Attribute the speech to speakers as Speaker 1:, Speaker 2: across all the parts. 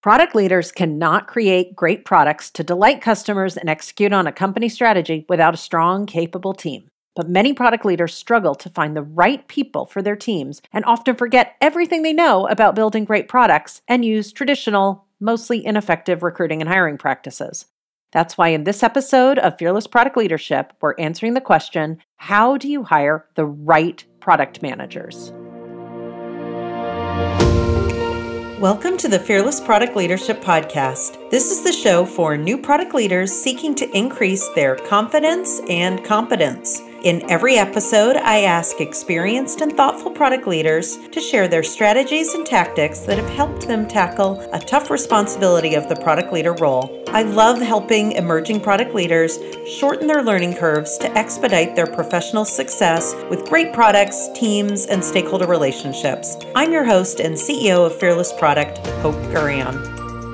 Speaker 1: Product leaders cannot create great products to delight customers and execute on a company strategy without a strong, capable team. But many product leaders struggle to find the right people for their teams and often forget everything they know about building great products and use traditional, mostly ineffective recruiting and hiring practices. That's why in this episode of Fearless Product Leadership, we're answering the question, how do you hire the right product managers? Welcome to the Fearless Product Leadership Podcast. This is the show for new product leaders seeking to increase their confidence and competence. In every episode, I ask experienced and thoughtful product leaders to share their strategies and tactics that have helped them tackle a tough responsibility of the product leader role. I love helping emerging product leaders shorten their learning curves to expedite their professional success with great products, teams, and stakeholder relationships. I'm your host and CEO of Fearless Product, Hope Gurion.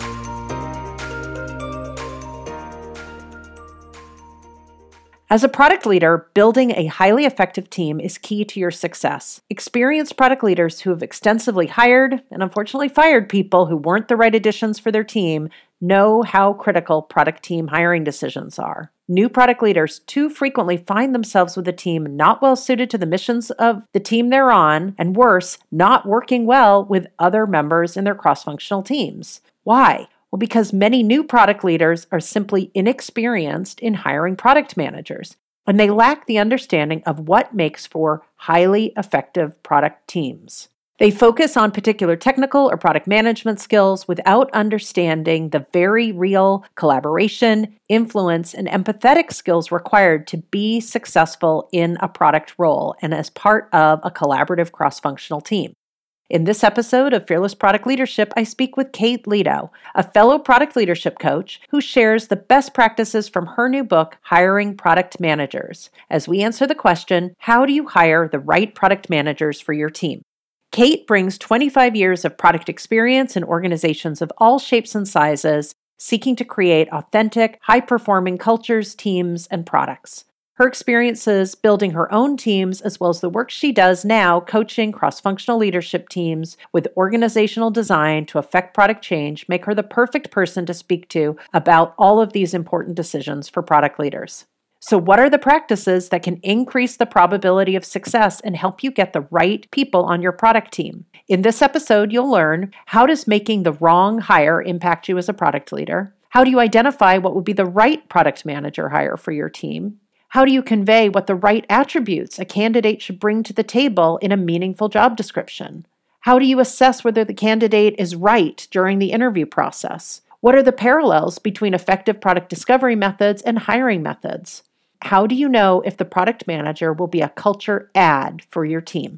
Speaker 1: As a product leader, building a highly effective team is key to your success. Experienced product leaders who have extensively hired and unfortunately fired people who weren't the right additions for their team know how critical product team hiring decisions are. New product leaders too frequently find themselves with a team not well suited to the missions of the team they're on, and worse, not working well with other members in their cross-functional teams. Why? Well, because many new product leaders are simply inexperienced in hiring product managers, and they lack the understanding of what makes for highly effective product teams. They focus on particular technical or product management skills without understanding the very real collaboration, influence, and empathetic skills required to be successful in a product role and as part of a collaborative cross-functional team. In this episode of Fearless Product Leadership, I speak with Kate Lito, a fellow product leadership coach who shares the best practices from her new book, Hiring Product Managers, as we answer the question, how do you hire the right product managers for your team? Kate brings 25 years of product experience in organizations of all shapes and sizes, seeking to create authentic, high-performing cultures, teams, and products. Her experiences building her own teams, as well as the work she does now coaching cross-functional leadership teams with organizational design to affect product change, make her the perfect person to speak to about all of these important decisions for product leaders. So what are the practices that can increase the probability of success and help you get the right people on your product team? In this episode, you'll learn, how does making the wrong hire impact you as a product leader? How do you identify what would be the right product manager hire for your team? How do you convey what the right attributes a candidate should bring to the table in a meaningful job description? How do you assess whether the candidate is right during the interview process? What are the parallels between effective product discovery methods and hiring methods? How do you know if the product manager will be a culture add for your team?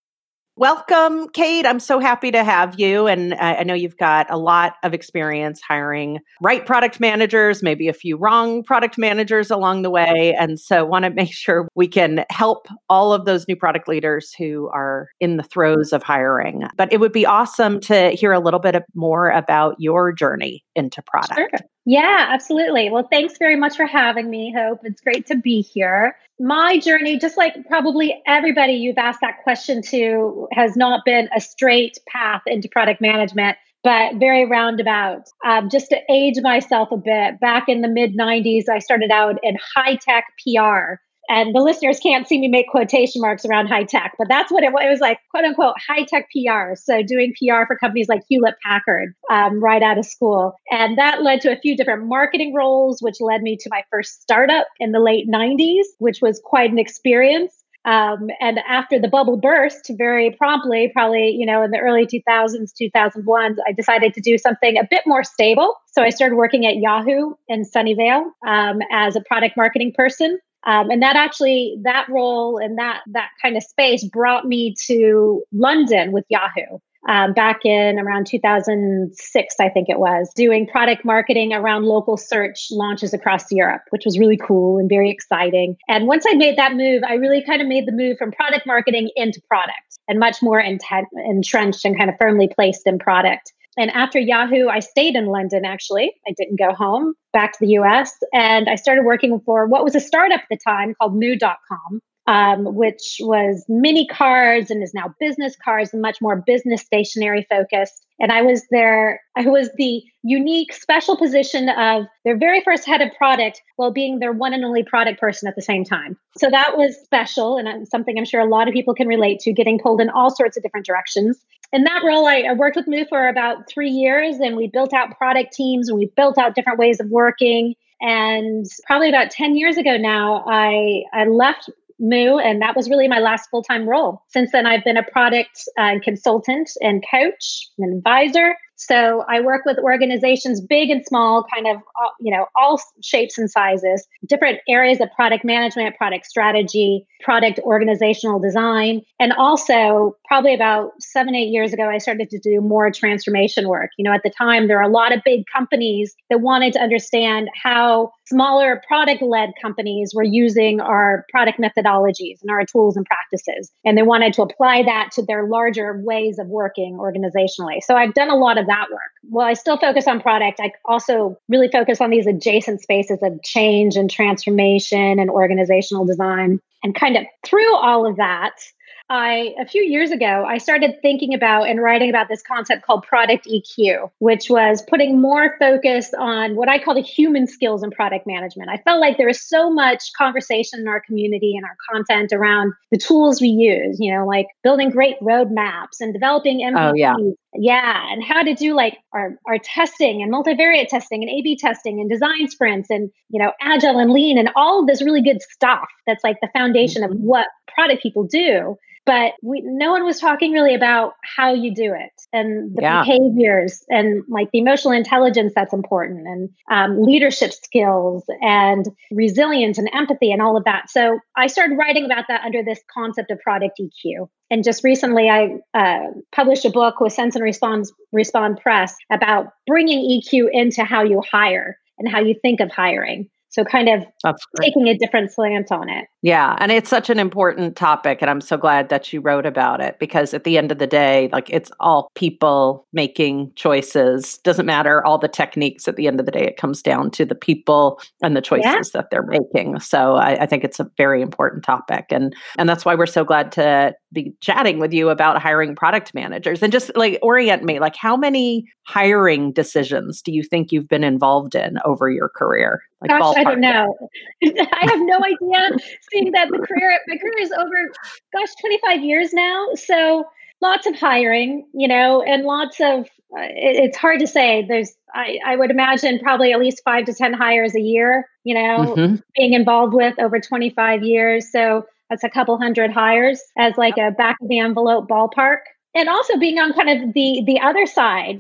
Speaker 1: Welcome, Kate. I'm so happy to have you. And I know you've got a lot of experience hiring right product managers, maybe a few wrong product managers along the way. And so want to make sure we can help all of those new product leaders who are in the throes of hiring. But it would be awesome to hear a little bit more about your journey into product.
Speaker 2: Sure. Yeah, absolutely. Well, thanks very much for having me, Hope. It's great to be here. My journey, just like probably everybody you've asked that question to, has not been a straight path into product management, but very roundabout. Just to age myself a bit, back in the mid-90s, I started out in high-tech PR. And the listeners can't see me make quotation marks around high tech, but that's what it was like, quote unquote, high tech PR. So doing PR for companies like Hewlett Packard right out of school. And that led to a few different marketing roles, which led me to my first startup in the late 90s, which was quite an experience. And after the bubble burst very promptly, probably, in the early 2000s, 2001s, I decided to do something a bit more stable. So I started working at Yahoo in Sunnyvale as a product marketing person. And that role and that kind of space brought me to London with Yahoo back in around 2006, I think it was, doing product marketing around local search launches across Europe, which was really cool and very exciting. And once I made that move, I really kind of made the move from product marketing into product and much more entrenched and kind of firmly placed in product. And after Yahoo, I stayed in London, actually. I didn't go home, back to the US. And I started working for what was a startup at the time called Moo.com, which was mini cards and is now business cards and much more business stationery focused. And I was the unique special position of their very first head of product while being their one and only product person at the same time. So that was special and something I'm sure a lot of people can relate to, getting pulled in all sorts of different directions. In that role, I worked with Moo for about 3 years, and we built out product teams and we built out different ways of working. And probably about 10 years ago now, I left Moo, and that was really my last full-time role. Since then, I've been a product consultant and coach and advisor. So I work with organizations, big and small, kind of, all shapes and sizes, different areas of product management, product strategy, product organizational design. And also probably about 7-8 years ago, I started to do more transformation work. At the time, there were a lot of big companies that wanted to understand how smaller product-led companies were using our product methodologies and our tools and practices. And they wanted to apply that to their larger ways of working organizationally. So I've done a lot of that work. While I still focus on product, I also really focus on these adjacent spaces of change and transformation and organizational design. And kind of through all of that, a few years ago, I started thinking about and writing about this concept called product EQ, which was putting more focus on what I call the human skills in product management. I felt like there was so much conversation in our community and our content around the tools we use, like building great roadmaps and developing MVPs.
Speaker 1: Oh, yeah.
Speaker 2: Yeah. And how to do like our testing and multivariate testing and A/B testing and design sprints and, agile and lean and all of this really good stuff. That's like the foundation of what product people do. But no one was talking really about how you do it and the behaviors and like the emotional intelligence that's important and leadership skills and resilience and empathy and all of that. So I started writing about that under this concept of product EQ. And just recently, I published a book with Sense and Respond Press about bringing EQ into how you hire and how you think of hiring. So kind of taking a different slant on it.
Speaker 1: Yeah. And it's such an important topic. And I'm so glad that you wrote about it, because at the end of the day, like, it's all people making choices. Doesn't matter all the techniques. At the end of the day, it comes down to the people and the choices that they're making. So I think it's a very important topic. And that's why we're so glad to be chatting with you about hiring product managers. And just like orient me, like, how many hiring decisions do you think you've been involved in over your career? Like,
Speaker 2: gosh, I don't know. I have no idea. Seeing that my career is over, 25 years now. So lots of hiring, and lots of, it's hard to say. I would imagine probably at least 5 to 10 hires a year, being involved with over 25 years. So that's a couple hundred hires as like a back of the envelope ballpark. And also being on kind of the other side,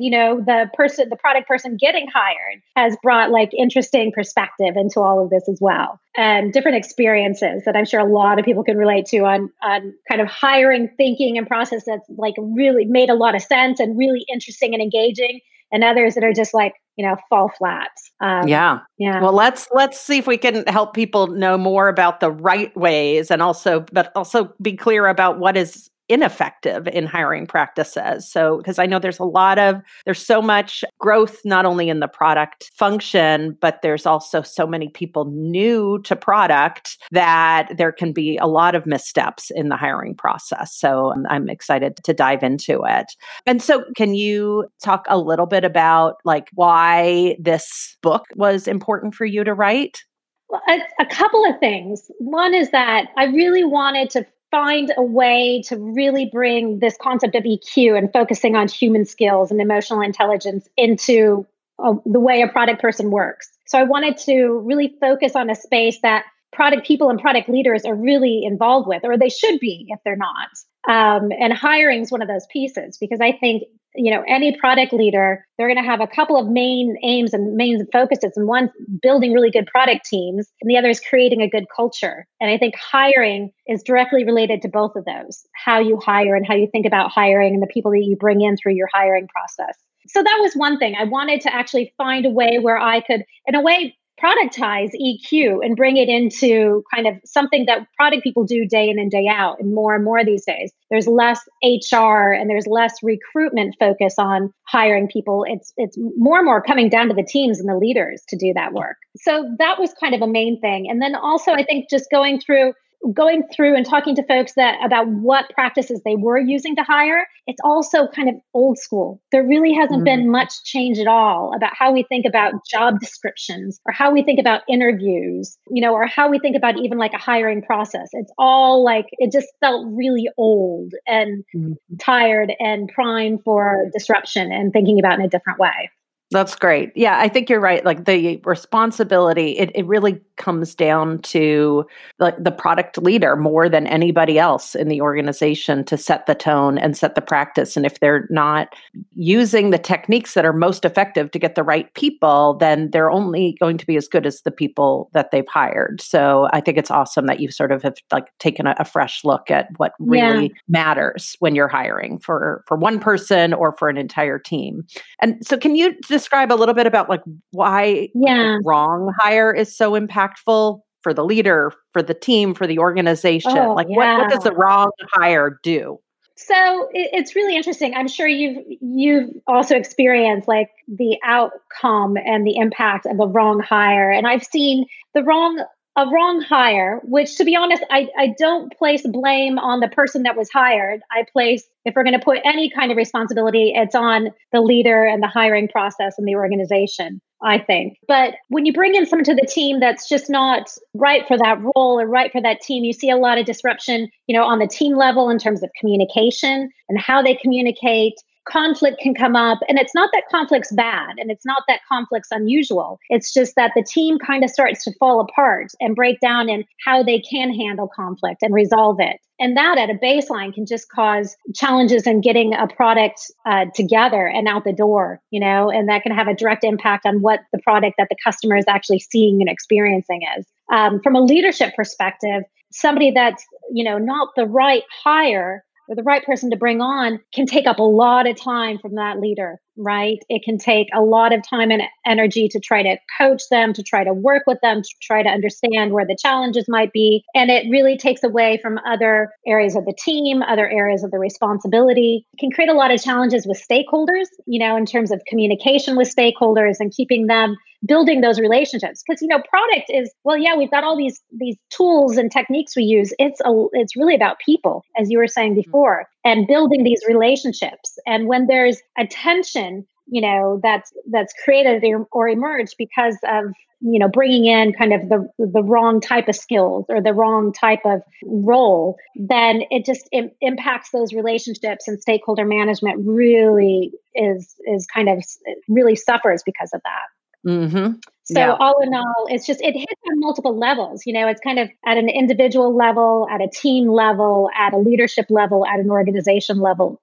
Speaker 2: the product person getting hired has brought like interesting perspective into all of this as well. And different experiences that I'm sure a lot of people can relate to on kind of hiring thinking and process that's like really made a lot of sense and really interesting and engaging. And others that are just like, fall flat.
Speaker 1: Yeah. Well, let's see if we can help people know more about the right ways but also be clear about what is ineffective in hiring practices. So, because I know there's so much growth, not only in the product function, but there's also so many people new to product that there can be a lot of missteps in the hiring process. So I'm excited to dive into it. And so can you talk a little bit about like why this book was important for you to write?
Speaker 2: Well, a couple of things. One is that I really wanted to find a way to really bring this concept of EQ and focusing on human skills and emotional intelligence into the way a product person works. So I wanted to really focus on a space that product people and product leaders are really involved with, or they should be if they're not. And hiring is one of those pieces, because I think, any product leader, they're going to have a couple of main aims and main focuses. And one, building really good product teams, and the other is creating a good culture. And I think hiring is directly related to both of those, how you hire and how you think about hiring and the people that you bring in through your hiring process. So that was one thing. I wanted to actually find a way where I could, in a way, productize EQ and bring it into kind of something that product people do day in and day out, and more these days. There's less HR and there's less recruitment focus on hiring people. It's more and more coming down to the teams and the leaders to do that work. So that was kind of a main thing. And then also, I think just going through going through and talking to folks about what practices they were using to hire, it's also kind of old school. There really hasn't
Speaker 1: Mm.
Speaker 2: been much change at all about how we think about job descriptions or how we think about interviews, or how we think about even like a hiring process. It's all like, it just felt really old and
Speaker 1: Mhm.
Speaker 2: tired and primed for disruption and thinking about in a different way.
Speaker 1: That's great. Yeah, I think you're right. Like the responsibility, it really comes down to like the product leader more than anybody else in the organization to set the tone and set the practice. And if they're not using the techniques that are most effective to get the right people, then they're only going to be as good as the people that they've hired. So I think it's awesome that you sort of have like taken a fresh look at what really matters when you're hiring for one person or for an entire team. And so can you describe a little bit about like why like, the wrong hire is so impactful for the leader, for the team, for the organization?
Speaker 2: Oh,
Speaker 1: Like
Speaker 2: yeah.
Speaker 1: what does the wrong hire do?
Speaker 2: So it's really interesting. I'm sure you've also experienced like the outcome and the impact of a wrong hire. And I've seen a wrong hire, which to be honest, I don't place blame on the person that was hired. I place, if we're going to put any kind of responsibility, it's on the leader and the hiring process and the organization, I think. But when you bring in someone to the team that's just not right for that role or right for that team, you see a lot of disruption, on the team level in terms of communication and how they communicate. Conflict can come up, and it's not that conflict's bad and it's not that conflict's unusual. It's just that the team kind of starts to fall apart and break down in how they can handle conflict and resolve it. And that at a baseline can just cause challenges in getting a product together and out the door, and that can have a direct impact on what the product that the customer is actually seeing and experiencing is. From a leadership perspective, somebody that's, not the right hire or the right person to bring on can take up a lot of time from that leader, right? It can take a lot of time and energy to try to coach them, to try to work with them, to try to understand where the challenges might be. And it really takes away from other areas of the team, other areas of the responsibility. It can create a lot of challenges with stakeholders, in terms of communication with stakeholders and keeping them building those relationships. Because product is, well, yeah, we've got all these tools and techniques we use. It's really about people, as you were saying before, and building these relationships. And when there's a tension, that's created or emerged because of bringing in kind of the wrong type of skills or the wrong type of role, then it just impacts those relationships, and stakeholder management really is kind of really suffers because of that.
Speaker 1: Mm-hmm.
Speaker 2: So all in all, it hits on multiple levels. It's kind of at an individual level, at a team level, at a leadership level, at an organizational level,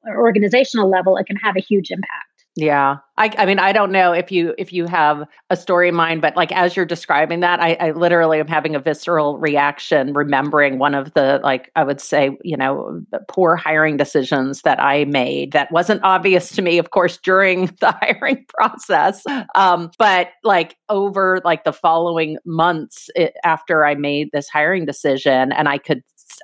Speaker 2: it can have a huge impact.
Speaker 1: Yeah. I mean, I don't know if you have a story in mind, but like as you're describing that, I literally am having a visceral reaction, remembering one of the, like, I would say, poor hiring decisions that I made that wasn't obvious to me, of course, during the hiring process. But like over like the following months after I made this hiring decision, and I could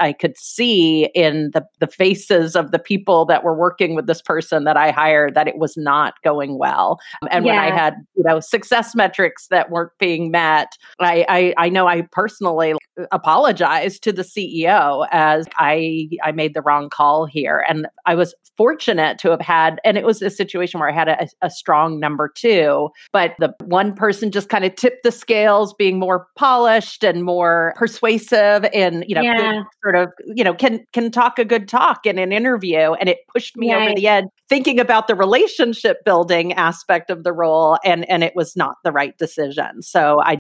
Speaker 1: see in the faces of the people that were working with this person that I hired that it was not going well. And when I had, success metrics that weren't being met, I know I personally apologized to the CEO as I made the wrong call here. And I was fortunate to have had, and it was a situation where I had a strong number two, but the one person just kind of tipped the scales, being more polished and more persuasive and, sort of, can talk a good talk in an interview. And it pushed me over the edge thinking about the relationship building aspect of the role. And it was not the right decision. So I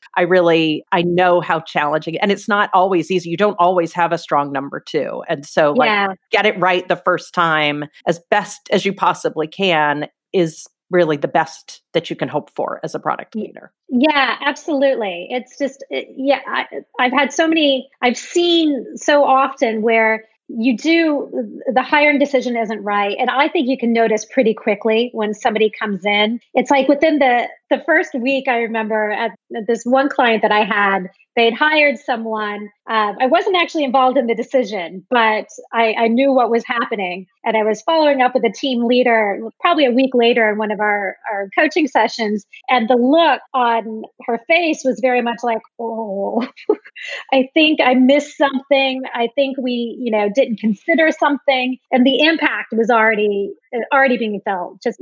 Speaker 1: know how challenging, and it's not always easy. You don't always have a strong number two. And so get it right the first time as best as you possibly can is really the best that you can hope for as a product leader.
Speaker 2: Yeah, absolutely. It's just, I've seen so often where the hiring decision isn't right. And I think you can notice pretty quickly when somebody comes in. It's like within the the first week, I remember at this one client that I had, they'd hired someone. I wasn't actually involved in the decision, but I knew what was happening. And I was following up with the team leader probably a week later in one of our coaching sessions. And the look on her face was very much like, oh, I think I missed something. I think we, didn't consider something. And the impact was already being felt just,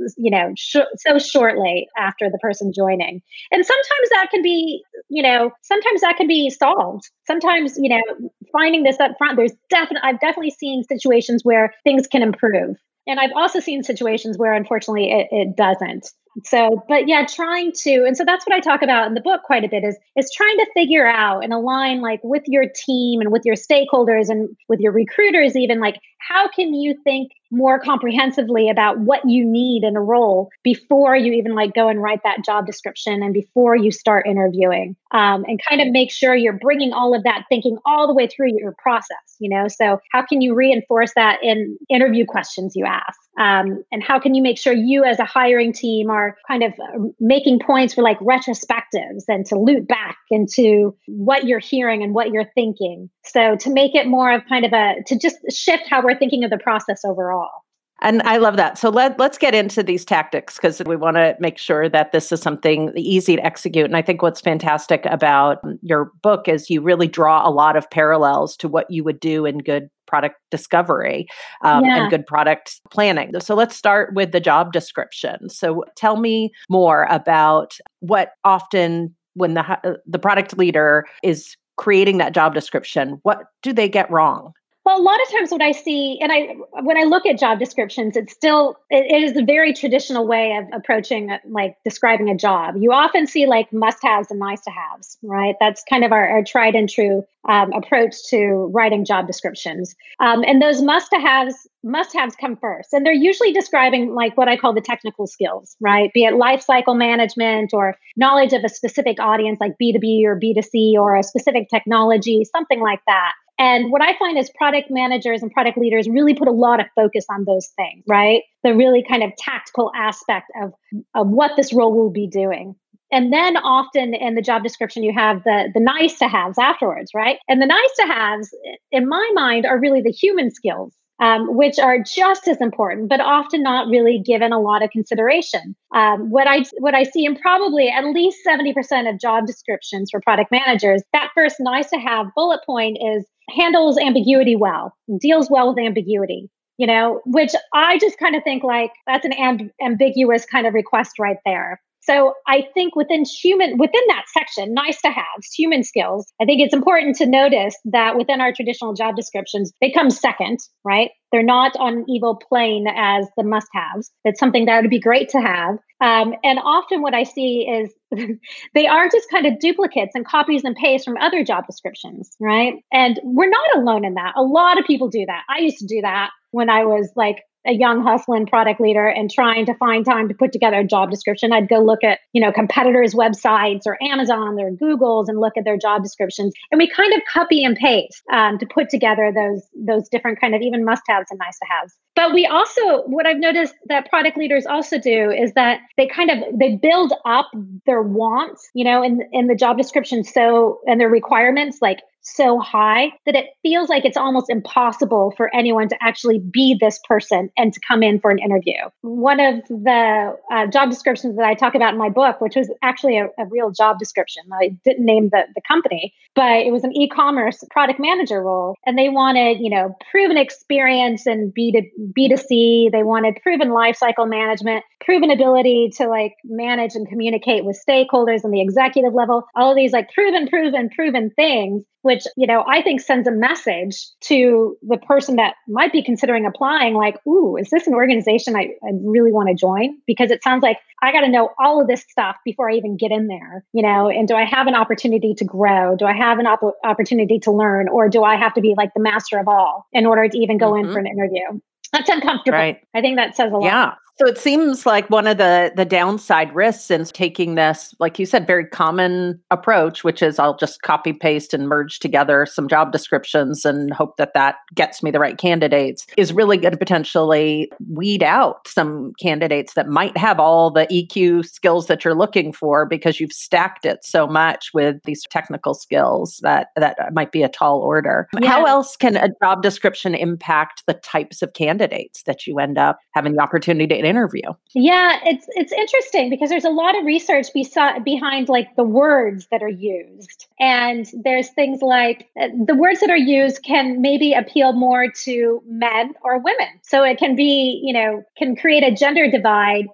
Speaker 2: so shortly after the person joining. And sometimes that can be, sometimes that can be solved. Sometimes, finding this up front, I've definitely seen situations where things can improve. And I've also seen situations where unfortunately it doesn't. So, but yeah, and so that's what I talk about in the book quite a bit is trying to figure out and align like with your team and with your stakeholders and with your recruiters, even like, how can you think more comprehensively about what you need in a role before you even like go and write that job description and before you start interviewing, and kind of make sure you're bringing all of that thinking all the way through your process, so how can you reinforce that in interview questions you ask? And how can you make sure you as a hiring team are kind of making points for like retrospectives and to loop back into what you're hearing and what you're thinking? So to make it more of kind of to just shift how we're thinking of the process overall.
Speaker 1: And I love that. So let's get into these tactics because we want to make sure that this is something easy to execute. And I think what's fantastic about your book is you really draw a lot of parallels to what you would do in good product discovery and good product planning. So let's start with the job description. So tell me more about what often when the product leader is creating that job description, what do they get wrong?
Speaker 2: Well, a lot of times what I see, and when I look at job descriptions, it is a very traditional way of approaching, like describing a job. You often see like must-haves and nice-to-haves, right? That's kind of our tried and true approach to writing job descriptions. And those must-haves come first. And they're usually describing like what I call the technical skills, right? Be it life cycle management or knowledge of a specific audience like B2B or B2C or a specific technology, something like that. And what I find is product managers and product leaders really put a lot of focus on those things, right? The really kind of tactical aspect of what this role will be doing. And then often in the job description, you have the nice to haves afterwards, right? And the nice to haves, in my mind, are really the human skills, which are just as important, but often not really given a lot of consideration. What I see in probably at least 70% of job descriptions for product managers, that first nice to have bullet point is handles ambiguity well, deals well with ambiguity, which I just kind of think like that's an ambiguous kind of request right there. So I think within that section, nice to have human skills, I think it's important to notice that within our traditional job descriptions, they come second, right? They're not on equal plane as the must-haves. It's something that would be great to have. And often what I see is they are just kind of duplicates and copies and pastes from other job descriptions, right? And we're not alone in that. A lot of people do that. I used to do that when I was like a young hustling product leader and trying to find time to put together a job description. I'd go look at, competitors' websites or Amazon or Google's and look at their job descriptions. And we kind of copy and paste to put together those different kind of even must-haves and nice-to-haves. But we also, what I've noticed that product leaders also do is that they build up their wants, in the job description. And their requirements like so high that it feels like it's almost impossible for anyone to actually be this person and to come in for an interview. One of the job descriptions that I talk about in my book, which was actually a real job description, I didn't name the company, but it was an e-commerce product manager role. And they wanted, proven experience in B2C. They wanted proven lifecycle management, proven ability to like manage and communicate with stakeholders on the executive level, all of these like proven things, which, I think sends a message to the person that might be considering applying, like, ooh, is this an organization I really want to join? Because it sounds like I got to know all of this stuff before I even get in there, and do I have an opportunity to grow? Do I have an opportunity to learn? Or do I have to be like the master of all in order to even go in for an interview? That's uncomfortable.
Speaker 1: Right.
Speaker 2: I think that says a lot.
Speaker 1: Yeah. So it seems like one of the downside risks in taking this, like you said, very common approach, which is I'll just copy paste and merge together some job descriptions and hope that that gets me the right candidates, is really going to potentially weed out some candidates that might have all the EQ skills that you're looking for because you've stacked it so much with these technical skills that might be a tall order.
Speaker 2: Yeah.
Speaker 1: How else can a job description impact the types of candidates that you end up having the opportunity to interview?
Speaker 2: Yeah, it's interesting because there's a lot of research behind like the words that are used. And there's things like the words that are used can maybe appeal more to men or women. So it can be, can create a gender divide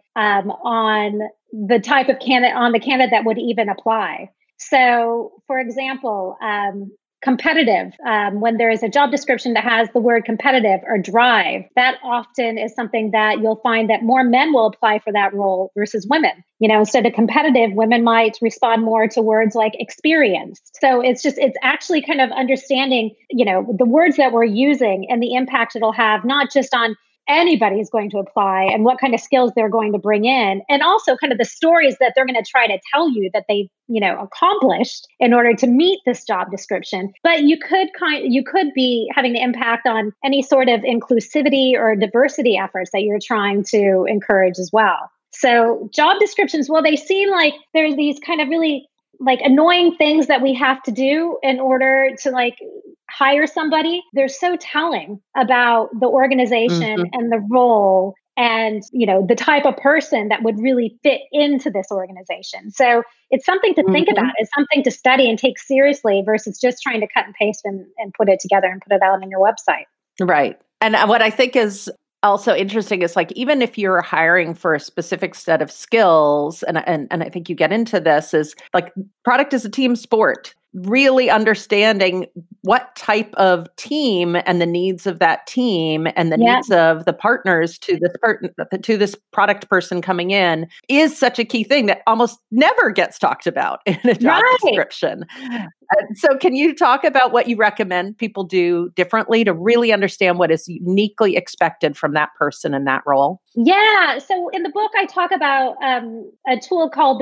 Speaker 2: on the type of candidate, on the candidate that would even apply. So, for example, competitive, when there is a job description that has the word competitive or drive, that often is something that you'll find that more men will apply for that role versus women. Instead of competitive, women might respond more to words like experienced. So it's actually kind of understanding, the words that we're using and the impact it'll have, not just on anybody is going to apply and what kind of skills they're going to bring in, and also kind of the stories that they're going to try to tell you that they accomplished in order to meet this job description. But you could be having the impact on any sort of inclusivity or diversity efforts that you're trying to encourage as well. So job descriptions, well, they seem like there's these kind of really like annoying things that we have to do in order to like hire somebody. They're so telling about the organization and the role and, the type of person that would really fit into this organization. So it's something to think about. It's something to study and take seriously versus just trying to cut and paste and put it together and put it out on your website.
Speaker 1: Right. And what I think is also interesting is like, even if you're hiring for a specific set of skills, and I think you get into this, is like product is a team sport. Really understanding what type of team and the needs of that team and the needs of the partners to this product person coming in is such a key thing that almost never gets talked about in a job description. So can you talk about what you recommend people do differently to really understand what is uniquely expected from that person in that role?
Speaker 2: Yeah. So in the book, I talk about a tool called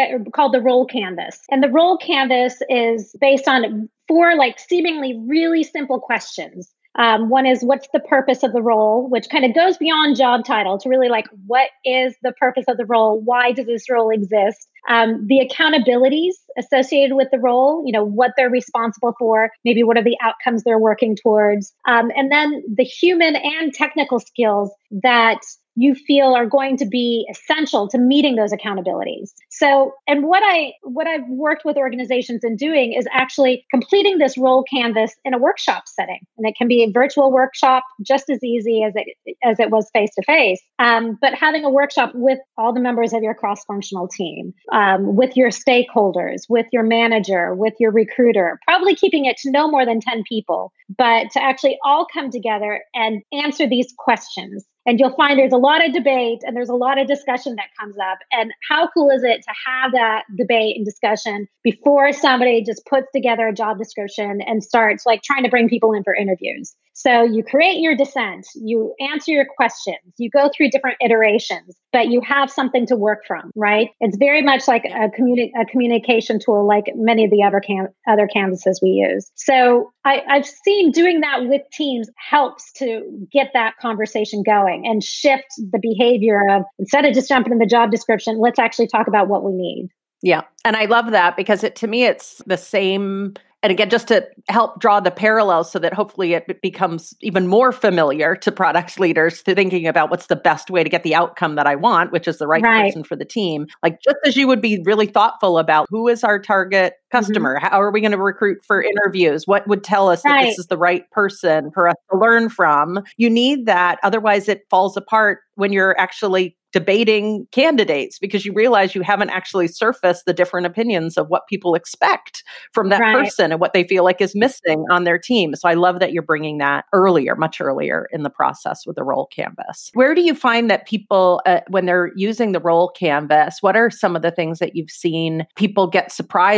Speaker 2: the Role Canvas. And the Role Canvas is based on 4 like seemingly really simple questions. One is, what's the purpose of the role, which kind of goes beyond job title to really like, what is the purpose of the role? Why does this role exist? The accountabilities associated with the role, what they're responsible for, maybe what are the outcomes they're working towards. And then the human and technical skills that you feel are going to be essential to meeting those accountabilities. So, and what I've worked with organizations in doing is actually completing this role canvas in a workshop setting. And it can be a virtual workshop, just as easy as it was face to face. But having a workshop with all the members of your cross-functional team, with your stakeholders, with your manager, with your recruiter, probably keeping it to no more than 10 people, but to actually all come together and answer these questions. And you'll find there's a lot of debate and there's a lot of discussion that comes up. And how cool is it to have that debate and discussion before somebody just puts together a job description and starts like trying to bring people in for interviews? So you create your dissent, you answer your questions, you go through different iterations, but you have something to work from, right? It's very much like a communication tool, like many of the other canvases we use. So I've seen doing that with teams helps to get that conversation going and shift the behavior of, instead of just jumping in the job description, let's actually talk about what we need.
Speaker 1: Yeah. And I love that because to me, it's the same. And again, just to help draw the parallels so that hopefully it becomes even more familiar to product leaders to thinking about what's the best way to get the outcome that I want, which is the right person for the team. Like just as you would be really thoughtful about who is our target customer, how are we going to recruit for interviews, what would tell us that this is the right person for us to learn from, you need that. Otherwise it falls apart when you're actually debating candidates because you realize you haven't actually surfaced the different opinions of what people expect from that person and what they feel like is missing on their team. So I love that you're bringing that earlier, much earlier in the process with the role canvas. Where do you find that people, when they're using the role canvas, what are some of the things that you've seen people get surprised by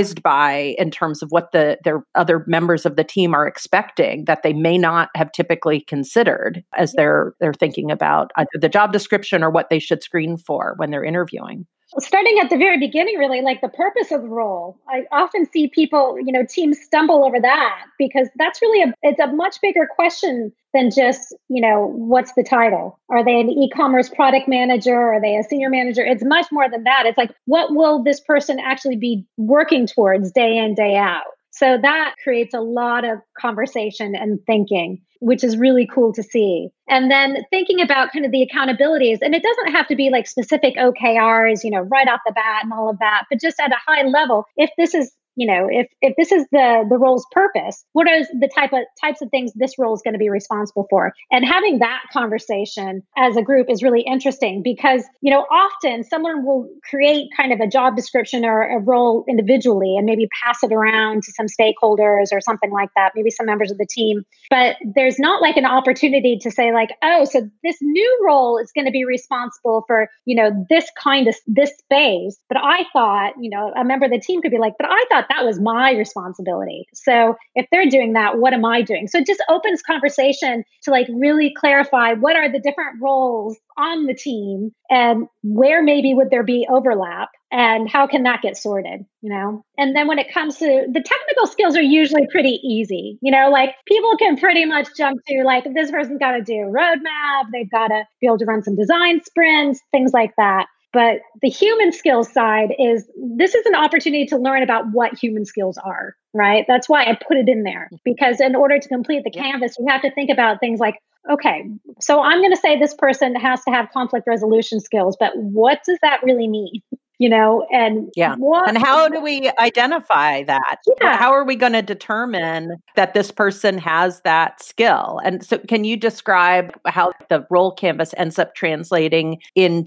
Speaker 1: identify in terms of what their other members of the team are expecting that they may not have typically considered as they're thinking about either the job description or what they should screen for when they're interviewing?
Speaker 2: Starting at the very beginning, really, like the purpose of the role. I often see people, teams stumble over that because that's really it's a much bigger question than just, what's the title? Are they an e-commerce product manager? Are they a senior manager? It's much more than that. It's like, what will this person actually be working towards day in, day out? So that creates a lot of conversation and thinking, which is really cool to see. And then thinking about kind of the accountabilities, and it doesn't have to be like specific OKRs, right off the bat and all of that, but just at a high level, if this is if this is the role's purpose, what are the types of things this role is going to be responsible for? And having that conversation as a group is really interesting because, often someone will create kind of a job description or a role individually and maybe pass it around to some stakeholders or something like that, maybe some members of the team. But there's not like an opportunity to say like, oh, so this new role is going to be responsible for, this space. But I thought, a member of the team could be like, but I thought that was my responsibility. So if they're doing that, what am I doing? So it just opens conversation to like really clarify what are the different roles on the team and where maybe would there be overlap and how can that get sorted, And then when it comes to the technical skills are usually pretty easy, like people can pretty much jump to like, this person's got to do a roadmap, they've got to be able to run some design sprints, things like that. But the human skills side this is an opportunity to learn about what human skills are, right? That's why I put it in there, because in order to complete the canvas, you have to think about things like, okay, so I'm going to say this person has to have conflict resolution skills, but what does that really mean? And
Speaker 1: and how do we identify that?
Speaker 2: Yeah.
Speaker 1: How are we going to determine that this person has that skill? And so can you describe how the role canvas ends up translating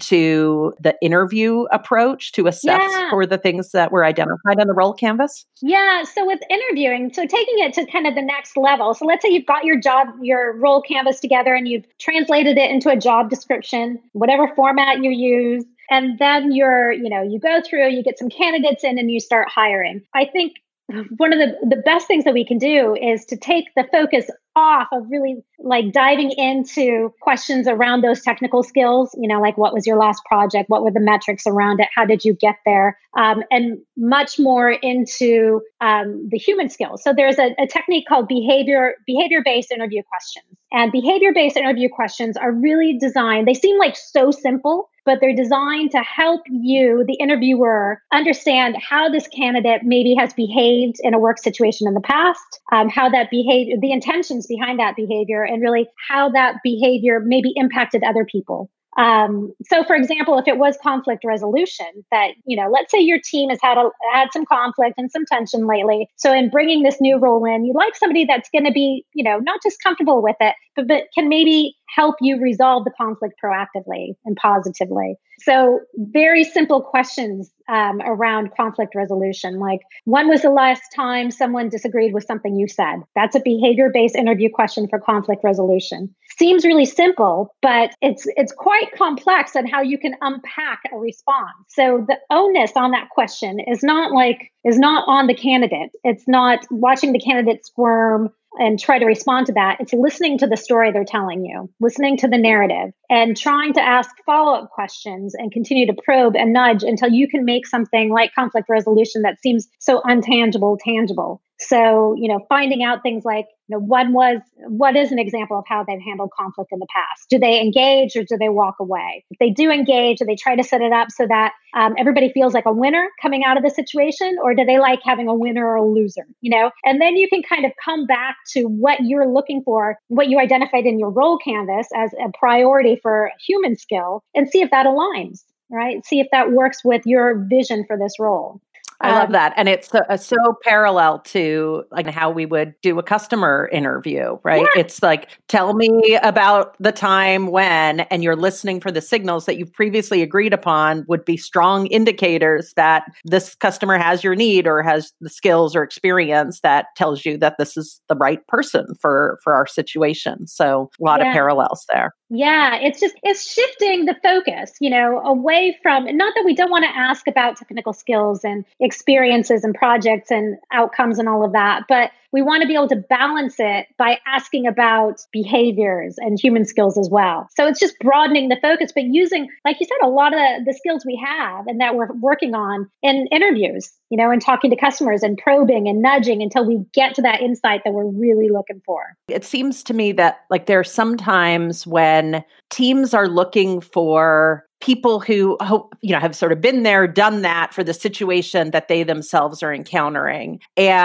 Speaker 1: into the interview approach to assess for the things that were identified on the role canvas?
Speaker 2: Yeah. So with interviewing, so taking it to kind of the next level. So let's say you've got your role canvas together and you've translated it into a job description, whatever format you use. And then you go through, you get some candidates in and you start hiring. I think one of the best things that we can do is to take the focus off of really like diving into questions around those technical skills, like what was your last project? What were the metrics around it? How did you get there? And much more into the human skills. So there's a technique called behavior-based interview questions. And behavior-based interview questions are really designed, they seem like so simple, but they're designed to help you, the interviewer, understand how this candidate maybe has behaved in a work situation in the past, how that behavior, the intentions behind that behavior, and really how that behavior maybe impacted other people. So for example, if it was conflict resolution that, let's say your team has had some conflict and some tension lately. So in bringing this new role in, you'd like somebody that's going to be, not just comfortable with it, but can maybe help you resolve the conflict proactively and positively. So very simple questions around conflict resolution. Like, when was the last time someone disagreed with something you said? That's a behavior-based interview question for conflict resolution. Seems really simple, but it's quite complex on how you can unpack a response. So the onus on that question is not on the candidate. It's not watching the candidate squirm and try to respond to that. It's listening to the story they're telling you, listening to the narrative, and trying to ask follow-up questions and continue to probe and nudge until you can make something like conflict resolution that seems so untangible, tangible. So, finding out things like, what is an example of how they've handled conflict in the past? Do they engage or do they walk away? If they do engage, do they try to set it up so that everybody feels like a winner coming out of the situation, or do they like having a winner or a loser? And then you can kind of come back to what you're looking for, what you identified in your role canvas as a priority for human skill, and see if that aligns, right? See if that works with your vision for this role.
Speaker 1: I love that. And it's so parallel to like how we would do a customer interview, right? Yeah. It's like, tell me about the time when, and you're listening for the signals that you've previously agreed upon would be strong indicators that this customer has your need or has the skills or experience that tells you that this is the right person for our situation. So a lot of parallels there.
Speaker 2: Yeah, it's shifting the focus, away from, not that we don't want to ask about technical skills and experiences and projects and outcomes and all of that, but we want to be able to balance it by asking about behaviors and human skills as well. So it's just broadening the focus, but using, like you said, a lot of the skills we have and that we're working on in interviews, and talking to customers and probing and nudging until we get to that insight that we're really looking for.
Speaker 1: It seems to me that like there are some times when teams are looking for people who have sort of been there, done that for the situation that they themselves are encountering.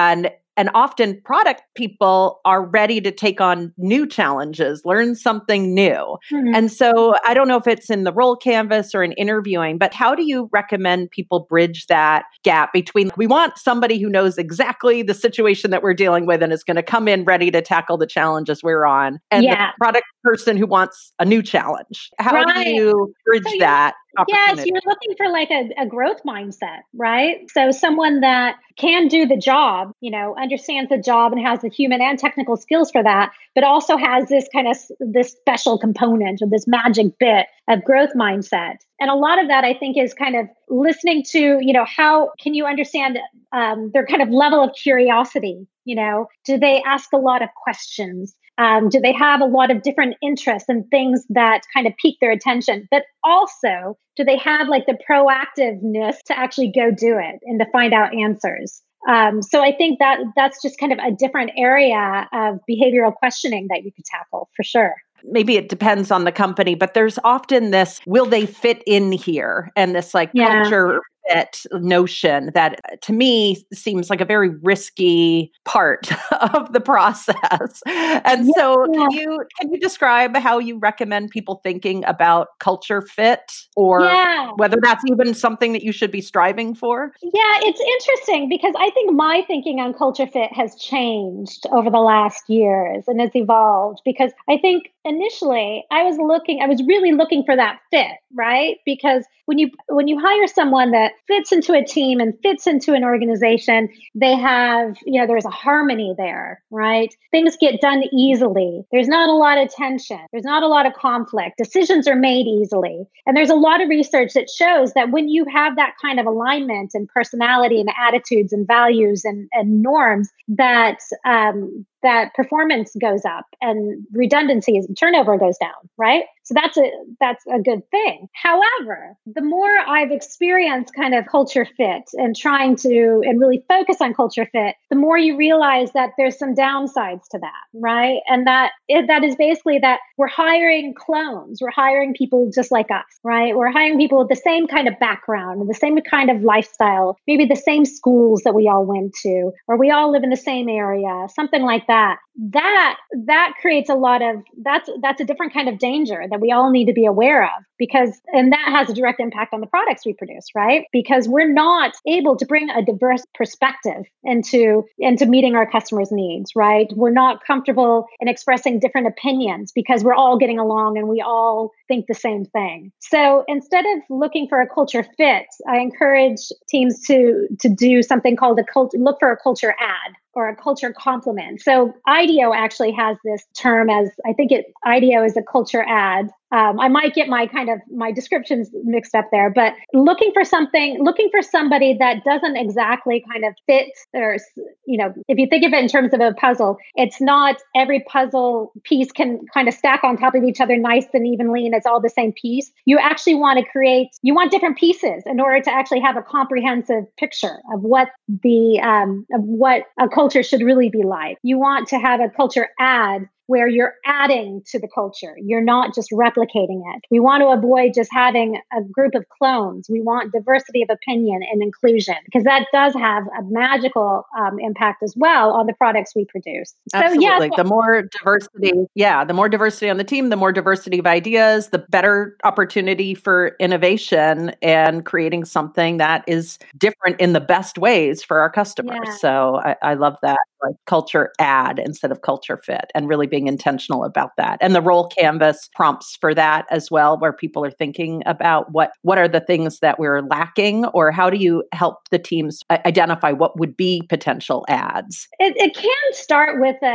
Speaker 1: And often product people are ready to take on new challenges, learn something new.
Speaker 2: Mhm.
Speaker 1: And so I don't know if it's in the role canvas or in interviewing, but how do you recommend people bridge that gap between we want somebody who knows exactly the situation that we're dealing with and is going to come in ready to tackle the challenges we're on, and the
Speaker 2: Yeah.
Speaker 1: product person who wants a new challenge? How do
Speaker 2: Right.
Speaker 1: you bridge
Speaker 2: So
Speaker 1: that
Speaker 2: Yes,
Speaker 1: opportunity?
Speaker 2: you're looking for like a growth mindset, right? So someone that can do the job, understands the job and has the human and technical skills for that, but also has this kind of this special component or this magic bit of growth mindset. And a lot of that, I think, is kind of listening to, how can you understand their kind of level of curiosity? Do they ask a lot of questions? Do they have a lot of different interests and things that kind of pique their attention? But also, do they have like the proactiveness to actually go do it and to find out answers? So I think that that's just kind of a different area of behavioral questioning that you could tackle for sure.
Speaker 1: Maybe it depends on the company, but there's often this will they fit in here, and this like
Speaker 2: Yeah.
Speaker 1: culture fit notion that to me seems like a very risky part of the process. And so
Speaker 2: Yeah.
Speaker 1: can you describe how you recommend people thinking about culture fit, or
Speaker 2: Yeah.
Speaker 1: whether that's even something that you should be striving for?
Speaker 2: Yeah, it's interesting because I think my thinking on culture fit has changed over the last years and it's evolved because I think initially I was really looking for that fit, right? Because when you hire someone that fits into a team and fits into an organization, they have, there's a harmony there, right? Things get done easily. There's not a lot of tension. There's not a lot of conflict. Decisions are made easily. And there's a lot of research that shows that when you have that kind of alignment and personality and attitudes and values and norms, that performance goes up and redundancies and turnover goes down, right? So that's a good thing. However, the more I've experienced kind of culture fit and trying to and really focus on culture fit, the more you realize that there's some downsides to that, right? And that is basically that we're hiring clones. We're hiring people just like us, right? We're hiring people with the same kind of background and the same kind of lifestyle, maybe the same schools that we all went to, or we all live in the same area, something like that. That creates a lot of that's a different kind of danger that we all need to be aware of, and that has a direct impact on the products we produce, right? Because we're not able to bring a diverse perspective into meeting our customers' needs, right? We're not comfortable in expressing different opinions because we're all getting along and we all think the same thing. So instead of looking for a culture fit, I encourage teams to do something called look for a culture ad or a culture complement. So IDEO actually has this term as IDEO is a culture ad. I might get my descriptions mixed up there, but looking for somebody that doesn't exactly kind of fit, or, if you think of it in terms of a puzzle, it's not every puzzle piece can kind of stack on top of each other nice and evenly, and it's all the same piece. You actually you want different pieces in order to actually have a comprehensive picture of what a culture should really be like. You want to have a culture ad where you're adding to the culture. You're not just replicating it. We want to avoid just having a group of clones. We want diversity of opinion and inclusion because that does have a magical impact as well on the products we produce.
Speaker 1: Absolutely. The more diversity on the team, the more diversity of ideas, the better opportunity for innovation and creating something that is different in the best ways for our customers.
Speaker 2: Yeah.
Speaker 1: So I love that, like culture add instead of culture fit, and really being intentional about that. And the role canvas prompts for that as well, where people are thinking about what are the things that we're lacking, or how do you help the teams identify what would be potential ads?
Speaker 2: It can start with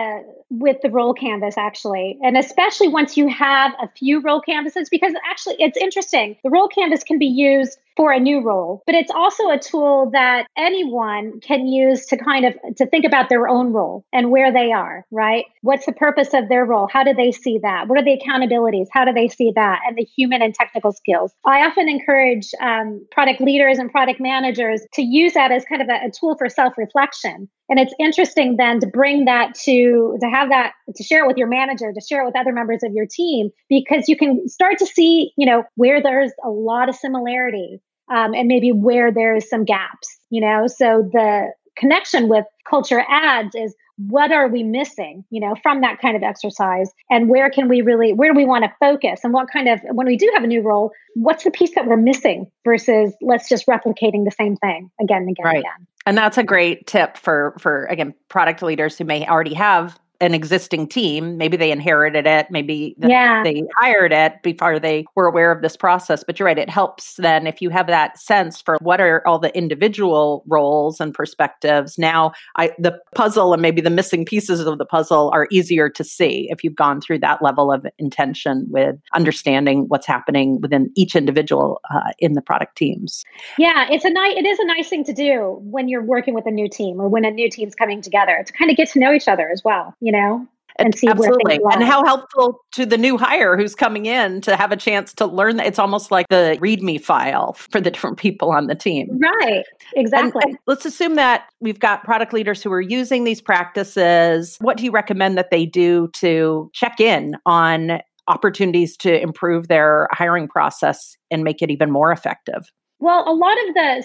Speaker 2: with the role canvas, actually. And especially once you have a few role canvases, because actually it's interesting. The role canvas can be used for a new role, but it's also a tool that anyone can use to kind of to think about their own role and where they are, right? What's the purpose of their role? How do they see that? What are the accountabilities? How do they see that? And the human and technical skills. I often encourage product leaders and product managers to use that as kind of a tool for self-reflection. And it's interesting then to bring that to have that, to share it with your manager, to share it with other members of your team, because you can start to see, where there's a lot of similarity, and maybe where there's some gaps, so the connection with culture adds is, what are we missing, from that kind of exercise, and where do we want to focus, and what kind of, when we do have a new role, what's the piece that we're missing versus let's just replicating the same thing again and again and again.
Speaker 1: And that's a great tip for again, product leaders who may already have an existing team. Maybe they inherited it. Maybe they hired it before they were aware of this process. But you're right. It helps then if you have that sense for what are all the individual roles and perspectives. Now, the puzzle and maybe the missing pieces of the puzzle are easier to see if you've gone through that level of intention with understanding what's happening within each individual in the product teams.
Speaker 2: Yeah, it is a nice thing to do when you're working with a new team or when a new team's coming together to kind of get to know each other as well. And see
Speaker 1: absolutely,
Speaker 2: where things lie.
Speaker 1: And how helpful to the new hire who's coming in to have a chance to learn that. It's almost like the README file for the different people on the team.
Speaker 2: Right, exactly.
Speaker 1: And let's assume that we've got product leaders who are using these practices. What do you recommend that they do to check in on opportunities to improve their hiring process and make it even more effective?
Speaker 2: Well, a lot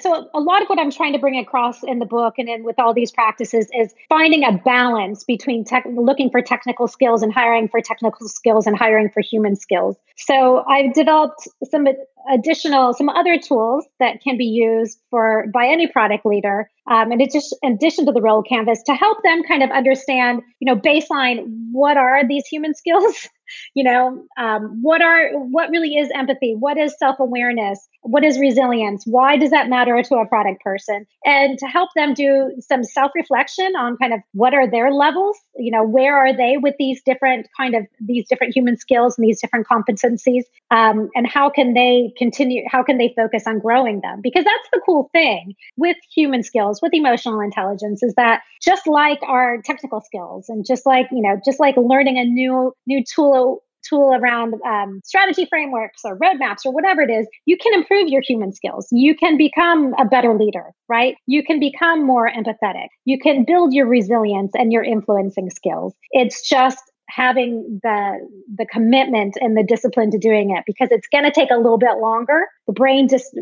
Speaker 2: of what I'm trying to bring across in the book and with all these practices is finding a balance between looking for technical skills and hiring for technical skills and hiring for human skills. So I've developed some other tools that can be used by any product leader, in addition to the role canvas, to help them kind of understand, baseline, what are these human skills? What really is empathy? What is self-awareness? What is resilience? Why does that matter to a product person? And to help them do some self-reflection on kind of what are their levels, where are they with these different human skills and these different competencies, and how can they focus on growing them? Because that's the cool thing with human skills, with emotional intelligence, is that just like our technical skills and just like learning a new tool around strategy frameworks or roadmaps or whatever it is, you can improve your human skills. You can become a better leader, right? You can become more empathetic. You can build your resilience and your influencing skills. It's just having the commitment and the discipline to doing it, because it's going to take a little bit longer. The brain just,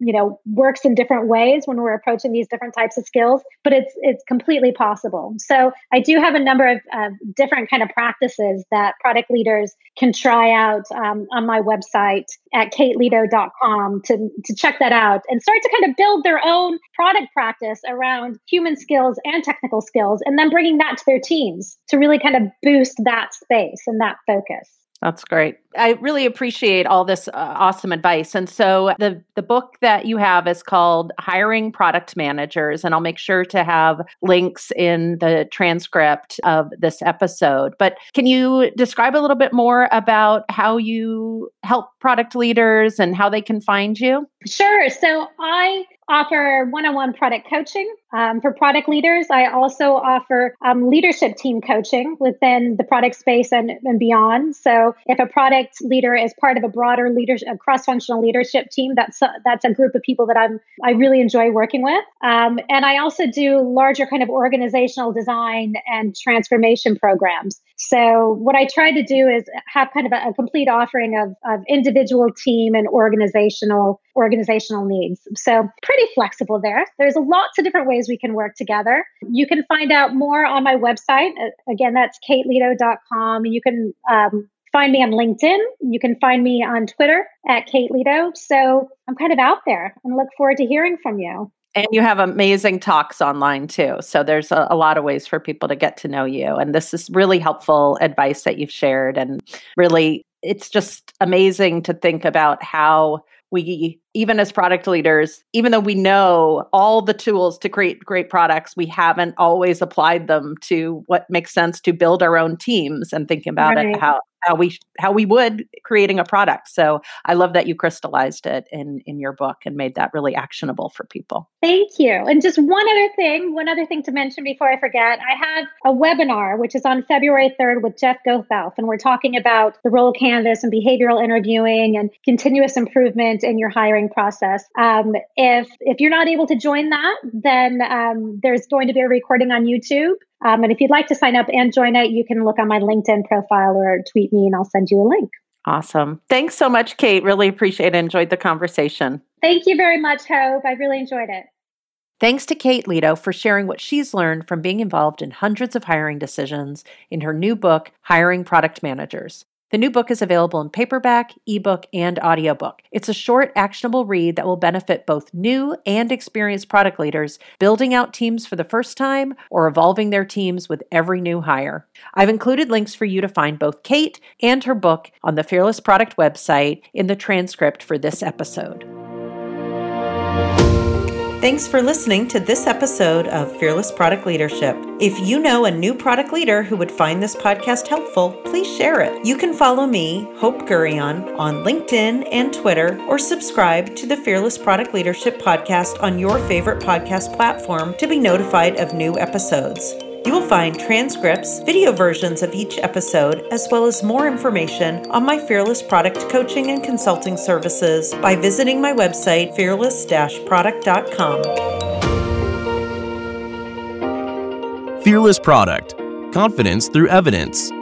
Speaker 2: works in different ways when we're approaching these different types of skills, but it's completely possible. So I do have a number of different kind of practices that product leaders can try out on my website at kateledo.com to check that out and start to kind of build their own product practice around human skills and technical skills, and then bringing that to their teams to really kind of boost that space and that focus.
Speaker 1: That's great. I really appreciate all this awesome advice. And so the book that you have is called Hiring Product Managers, and I'll make sure to have links in the transcript of this episode. But can you describe a little bit more about how you help product leaders and how they can find you?
Speaker 2: Sure. So I offer one-on-one product coaching for product leaders. I also offer leadership team coaching within the product space and beyond. So if a product leader is part of a broader a cross-functional leadership team, that's a group of people that I really enjoy working with. And I also do larger kind of organizational design and transformation programs. So what I try to do is have kind of a complete offering of individual, team, and organizational needs. So pretty flexible there. There's lots of different ways we can work together. You can find out more on my website. Again, that's kateledo.com. You can find me on LinkedIn. You can find me on Twitter at Kate Ledo. So I'm kind of out there and look forward to hearing from you.
Speaker 1: And you have amazing talks online too. So there's a lot of ways for people to get to know you. And this is really helpful advice that you've shared. And really, it's just amazing to think about how we, even as product leaders, even though we know all the tools to create great products, we haven't always applied them to what makes sense to build our own teams and thinking about it, how we would creating a product. So I love that you crystallized it in your book and made that really actionable for people.
Speaker 2: Thank you. And just one other thing to mention before I forget, I have a webinar, which is on February 3rd with Jeff Gothelf, and we're talking about the role canvas and behavioral interviewing and continuous improvement in your hiring process. If you're not able to join that, then there's going to be a recording on YouTube. And if you'd like to sign up and join it, you can look on my LinkedIn profile or tweet me and I'll send you a link.
Speaker 1: Awesome. Thanks so much, Kate. Really appreciate it. Enjoyed the conversation.
Speaker 2: Thank you very much, Hope. I really enjoyed it.
Speaker 1: Thanks to Kate Leto for sharing what she's learned from being involved in hundreds of hiring decisions in her new book, Hiring Product Managers. The new book is available in paperback, ebook, and audiobook. It's a short, actionable read that will benefit both new and experienced product leaders building out teams for the first time or evolving their teams with every new hire. I've included links for you to find both Kate and her book on the Fearless Product website in the transcript for this episode. Thanks for listening to this episode of Fearless Product Leadership. If you know a new product leader who would find this podcast helpful, please share it. You can follow me, Hope Gurion, on LinkedIn and Twitter, or subscribe to the Fearless Product Leadership podcast on your favorite podcast platform to be notified of new episodes. You will find transcripts, video versions of each episode, as well as more information on my Fearless Product coaching and consulting services by visiting my website, fearless-product.com.
Speaker 3: Fearless Product. Confidence through evidence.